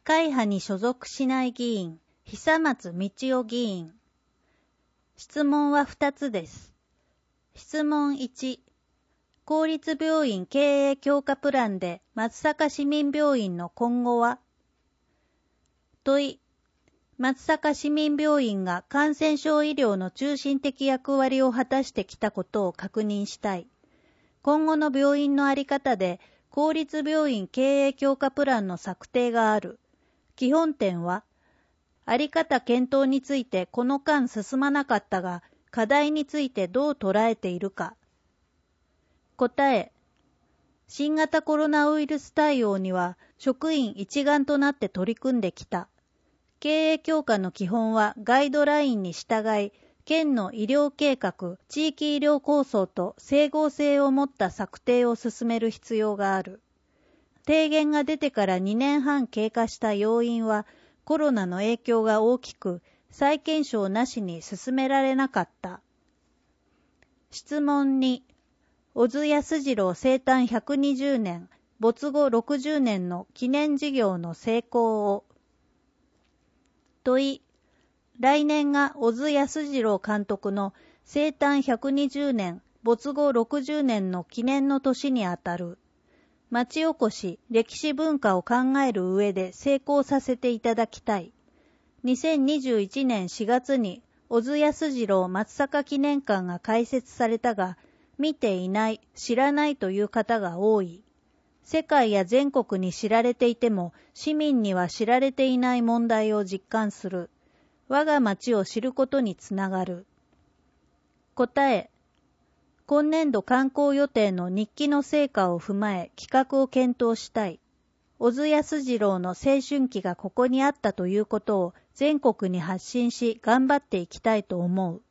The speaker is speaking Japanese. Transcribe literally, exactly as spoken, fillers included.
会派に所属しない議員、久松道夫議員。質問はふたつです。質問いち、公立病院経営強化プランで松阪市民病院の今後は？問い、松阪市民病院が感染症医療の中心的役割を果たしてきたことを確認したい。今後の病院の在り方で公立病院経営強化プランの策定がある。基本点は、在り方検討についてこの間進まなかったが、課題についてどう捉えているか。答え、新型コロナウイルス対応には職員一丸となって取り組んできた。経営強化の基本はガイドラインに従い、県の医療計画、地域医療構想と整合性を持った策定を進める必要がある。提言が出てからにねんはん経過した要因は、コロナの影響が大きく、再検証なしに進められなかった。質問に、小津安二郎生誕ひゃくにじゅうねん、没後ろくじゅうねんの記念事業の成功を。問い、来年が小津安二郎監督の生誕ひゃくにじゅうねん、没後ろくじゅうねんの記念の年にあたる。町おこし、歴史文化を考える上で成功させていただきたい。にせんにじゅういちねんしがつに小津安二郎松阪記念館が開設されたが、見ていない、知らないという方が多い。世界や全国に知られていても、市民には知られていない問題を実感する。我が町を知ることにつながる。答え、今年度観光予定の日記の成果を踏まえ企画を検討したい。小津安二郎の青春期がここにあったということを全国に発信し頑張っていきたいと思う。